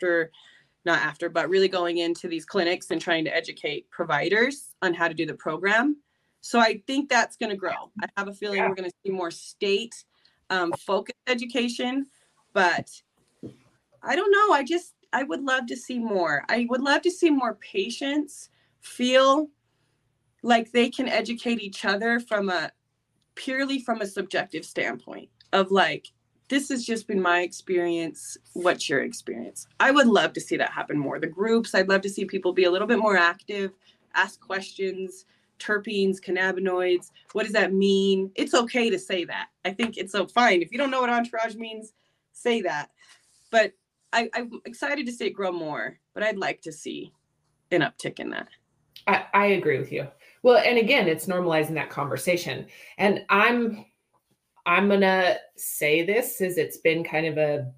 really going into these clinics and trying to educate providers on how to do the program. So I think that's going to grow. I have a feeling we're going to see more state focused education, but I don't know. I would love to see more. I would love to see more patients feel like they can educate each other purely from a subjective standpoint of like, this has just been my experience. What's your experience? I would love to see that happen more. The groups, I'd love to see people be a little bit more active, ask questions. Terpenes, cannabinoids, what does that mean? It's okay to say that. I think it's so fine. If you don't know what entourage means, say that. But I'm excited to see it grow more, but I'd like to see an uptick in that. I agree with you. Well, and again, it's normalizing that conversation. And I'm I'm going to say this as it's been kind of a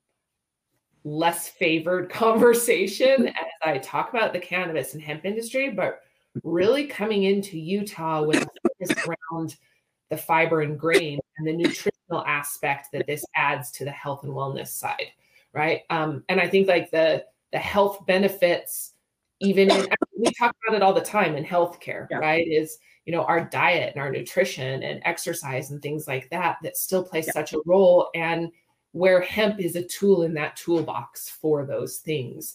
less favored conversation as I talk about the cannabis and hemp industry, but really coming into Utah with a focus around the fiber and grain and the nutritional aspect that this adds to the health and wellness side, right? And I think like the health benefits, even we talk about it all the time in healthcare, right? Is, you know, our diet and our nutrition and exercise and things like that still play such a role, and where hemp is a tool in that toolbox for those things.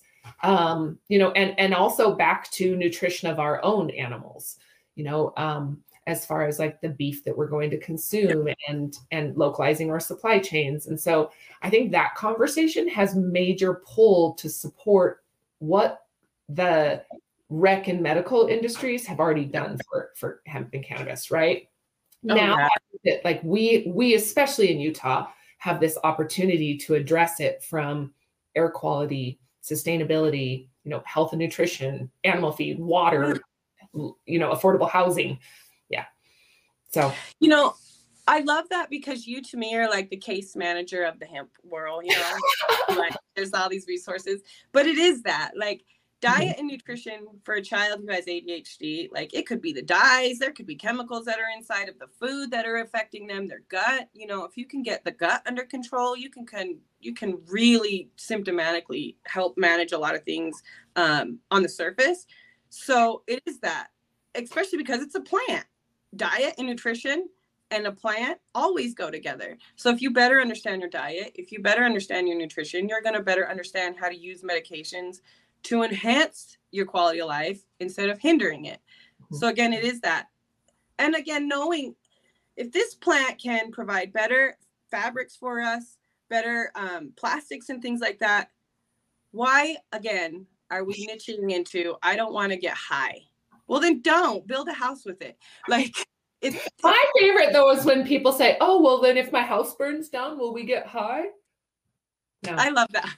You know, and also back to nutrition of our own animals, you know, as far as like the beef that we're going to consume and localizing our supply chains. And so I think that conversation has major pull to support what the rec and medical industries have already done for hemp and cannabis, right? I think that like we, especially in Utah, have this opportunity to address it from air quality, sustainability, you know, health and nutrition, animal feed, water, you know, affordable housing. Yeah. So, you know, I love that because you to me are like the case manager of the hemp world, you know, like there's all these resources, but it is that like diet and nutrition for a child who has ADHD, like it could be the dyes, there could be chemicals that are inside of the food that are affecting them, their gut. You know, if you can get the gut under control, you can really symptomatically help manage a lot of things on the surface. So it is that, especially because it's a plant. Diet and nutrition and a plant always go together. So if you better understand your diet, if you better understand your nutrition, you're going to better understand how to use medications to enhance your quality of life instead of hindering it. So again, it is that. And again, knowing if this plant can provide better fabrics for us, better plastics and things like that, why, again, are we niching into, I don't want to get high? Well, then don't build a house with it. Like, it's my favorite though is when people say, "Oh, well, then if my house burns down, will we get high?" No, I love that.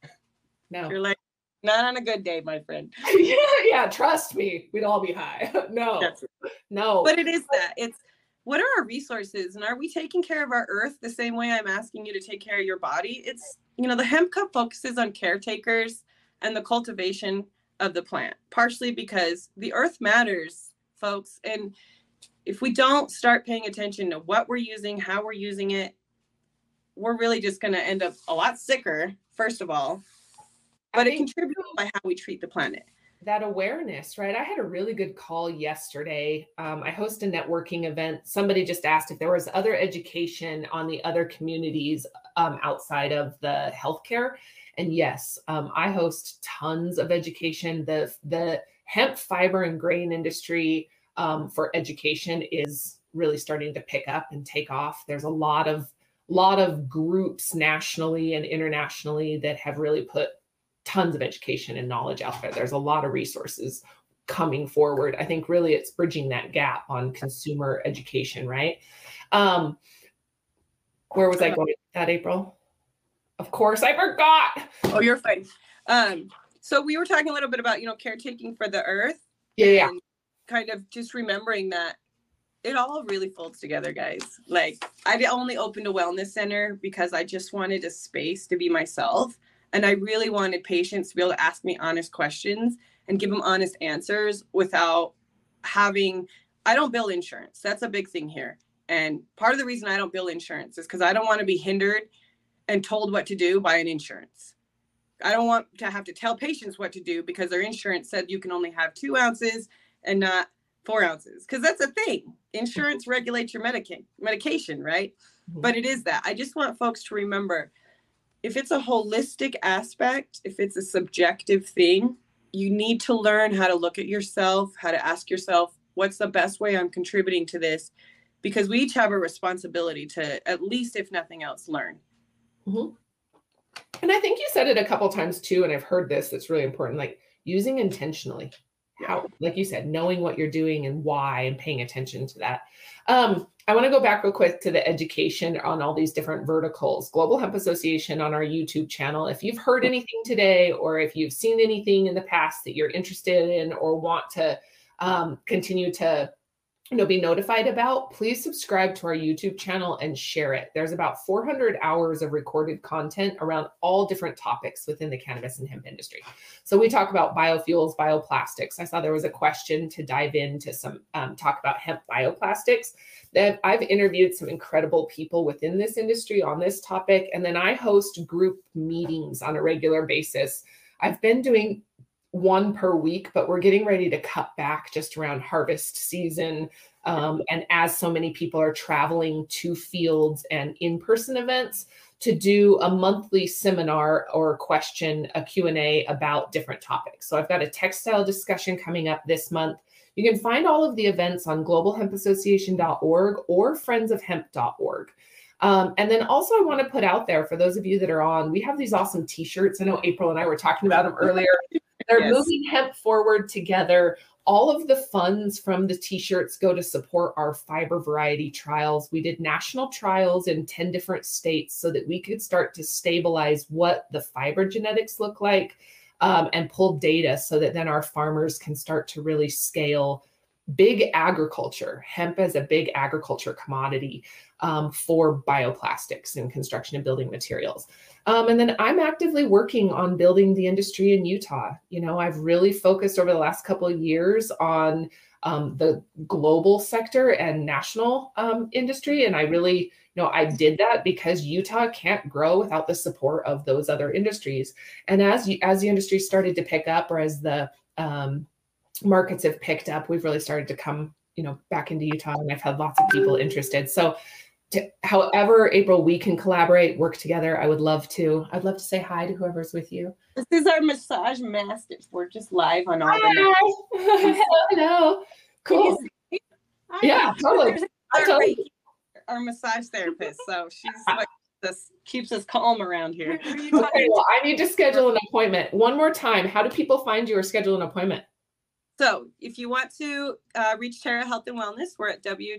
No, you're like, not on a good day, my friend. yeah, trust me, we'd all be high. No, no. But it is that. It's what are our resources, and are we taking care of our earth the same way I'm asking you to take care of your body? It's, you know, the Hemp Cup focuses on caretakers and the cultivation of the plant, partially because the earth matters, folks. And if we don't start paying attention to what we're using, how we're using it, we're really just going to end up a lot sicker, first of all. But it contributes by how we treat the planet. That awareness, right? I had a really good call yesterday. I host a networking event. Somebody just asked if there was other education on the other communities outside of the healthcare. And yes, I host tons of education. The hemp fiber and grain industry for education is really starting to pick up and take off. There's a lot of groups nationally and internationally that have really put tons of education and knowledge out there. There's a lot of resources coming forward. I think really it's bridging that gap on consumer education, right? Where was I going with that, April? Of course, I forgot. Oh, you're fine. So we were talking a little bit about, you know, caretaking for the earth. Yeah. Kind of just remembering that it all really folds together, guys. Like, I only opened a wellness center because I just wanted a space to be myself. And I really wanted patients to be able to ask me honest questions and give them honest answers without having, I don't bill insurance. That's a big thing here. And part of the reason I don't bill insurance is because I don't want to be hindered and told what to do by an insurance. I don't want to have to tell patients what to do because their insurance said you can only have 2 ounces and not 4 ounces. Because that's a thing. Insurance regulates your medication, right? Mm-hmm. But it is that. I just want folks to remember, if it's a holistic aspect, if it's a subjective thing, you need to learn how to look at yourself, how to ask yourself, what's the best way I'm contributing to this? Because we each have a responsibility to, at least if nothing else, learn. Mm-hmm. And I think you said it a couple times too, and I've heard this, that's really important, like using intentionally. How, like you said, knowing what you're doing and why and paying attention to that. I want to go back real quick to the education on all these different verticals. Global Hemp Association on our YouTube channel. If you've heard anything today, or if you've seen anything in the past that you're interested in or want to continue to be notified about, please subscribe to our YouTube channel and share it. There's about 400 hours of recorded content around all different topics within the cannabis and hemp industry. So we talk about biofuels, bioplastics. I saw there was a question to dive into some talk about hemp bioplastics. That I've interviewed some incredible people within this industry on this topic. And then I host group meetings on a regular basis. I've been doing one per week, but we're getting ready to cut back just around harvest season. And as so many people are traveling to fields and in-person events, to do a monthly seminar or a Q&A about different topics. So I've got a textile discussion coming up this month. You can find all of the events on globalhempassociation.org or friendsofhemp.org. And then also I want to put out there for those of you that are on, we have these awesome t-shirts. I know April and I were talking about them earlier. They're moving hemp forward together. All of the funds from the t-shirts go to support our fiber variety trials. We did national trials in 10 different states so that we could start to stabilize what the fiber genetics look like and pull data so that then our farmers can start to really scale big agriculture, hemp as a big agriculture commodity for bioplastics and construction and building materials. And then I'm actively working on building the industry in Utah. You know, I've really focused over the last couple of years on the global sector and national industry. And I really, I did that because Utah can't grow without the support of those other industries. And as the industry started to pick up, or as the markets have picked up, we've really started to come, back into Utah, and I've had lots of people interested. So however, April, we can collaborate, work together. I'd love to say hi to whoever's with you. This is our massage masters. We're just live on all the Hello. Cool. Yeah, totally. Our massage therapist. So she's like this, keeps us calm around here. Okay, well, I need to schedule an appointment. One more time. How do people find you or schedule an appointment? So if you want to reach Terra Health and Wellness, we're at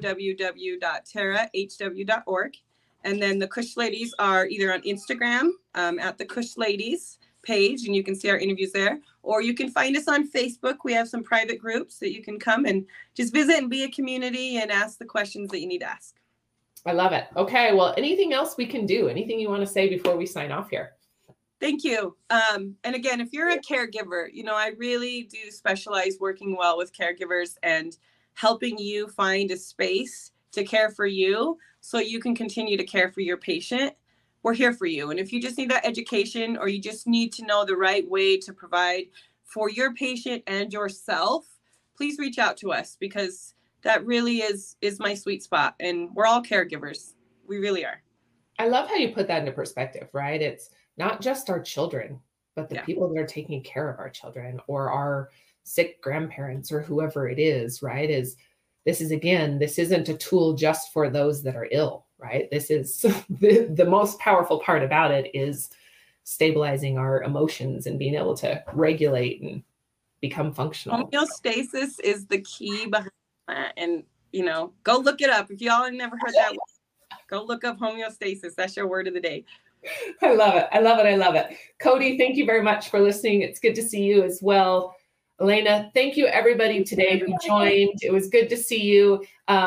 www.terrahw.org. And then the Kush Ladies are either on Instagram at the Kush Ladies page, and you can see our interviews there, or you can find us on Facebook. We have some private groups that you can come and just visit and be a community and ask the questions that you need to ask. I love it. Okay, well, anything else we can do? Anything you want to say before we sign off here? Thank you. And again, if you're a caregiver, I really do specialize working well with caregivers and helping you find a space to care for you so you can continue to care for your patient. We're here for you. And if you just need that education, or you just need to know the right way to provide for your patient and yourself, please reach out to us, because that really is my sweet spot. And we're all caregivers. We really are. I love how you put that into perspective, right? It's not just our children, but the people that are taking care of our children, or our sick grandparents, or whoever it is, right? This isn't a tool just for those that are ill, right? This is the most powerful part about it is stabilizing our emotions and being able to regulate and become functional. Homeostasis is the key behind that. And, go look it up. If y'all have never heard that, go look up homeostasis. That's your word of the day. I love it. I love it. I love it. Cody, thank you very much for listening. It's good to see you as well. Elena, thank you everybody today who joined. It was good to see you.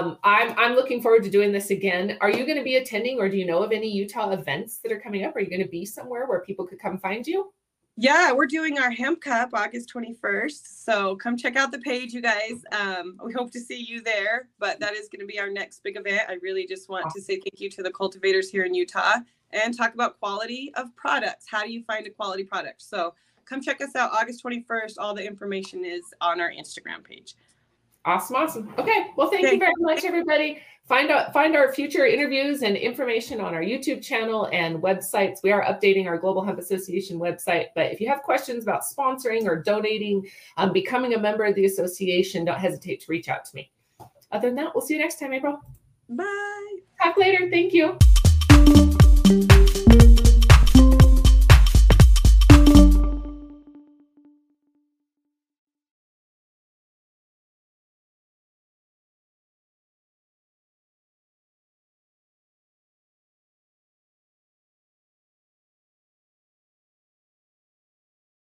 I'm looking forward to doing this again. Are you going to be attending, or do you know of any Utah events that are coming up? Are you going to be somewhere where people could come find you? Yeah, we're doing our Hemp Cup August 21st. So come check out the page, you guys. We hope to see you there, but that is going to be our next big event. I really just want to say thank you to the cultivators here in Utah and talk about quality of products. How do you find a quality product? So come check us out August 21st. All the information is on our Instagram page. Awesome. Okay. Well, thank you very much, everybody. Find our future interviews and information on our YouTube channel and websites. We are updating our Global Hemp Association website, but if you have questions about sponsoring or donating, becoming a member of the association, don't hesitate to reach out to me. Other than that, we'll see you next time, April. Bye. Talk later. Thank you.